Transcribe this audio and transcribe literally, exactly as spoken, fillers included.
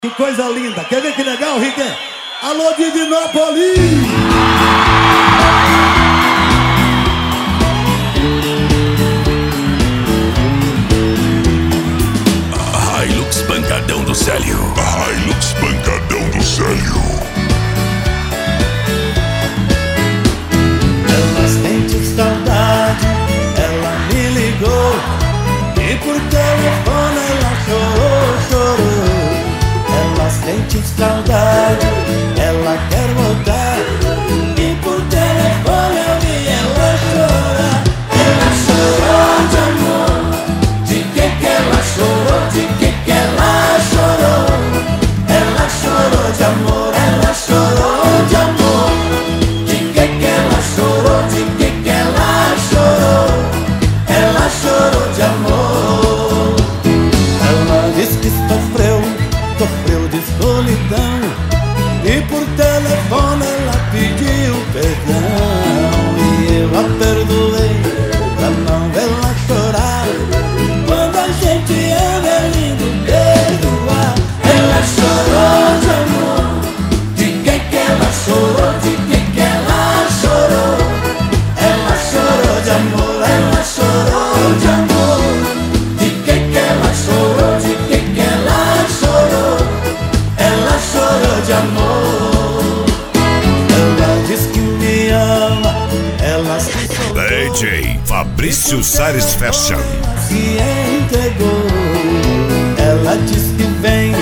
Que coisa linda, quer ver que legal, Rick? Alô, Divinópolis! Hilux Pancadão do Célio. Hilux Pancadão do Célio. Ela sente saudade, ela me ligou e por telefone ela chorou, chorou. Ela sente saudade, ela quer voltar e por telefone eu vi ela chorar. Ela chorou de amor, de que que ela chorou, de que que ela chorou. Ela chorou de amor, ela chorou de amor. De que que ela chorou, de que que ela chorou. Ela chorou de amor. Ela disse que sofreu, sofreu de solidão e por telefone ela pediu perdão. E eu a perdoei pra não vê-la chorar. Quando a gente ama é lindo perdoar. Ela chorou de amor, de que que ela chorou, de que que ela chorou. Ela chorou de amor, ela chorou de amor. De que que ela chorou, de que que ela chorou. Ela chorou de amor. Ela diz que me ama, ela se soltou, D J Fabrício Salles Fashion. se entregou. Ela diz que vem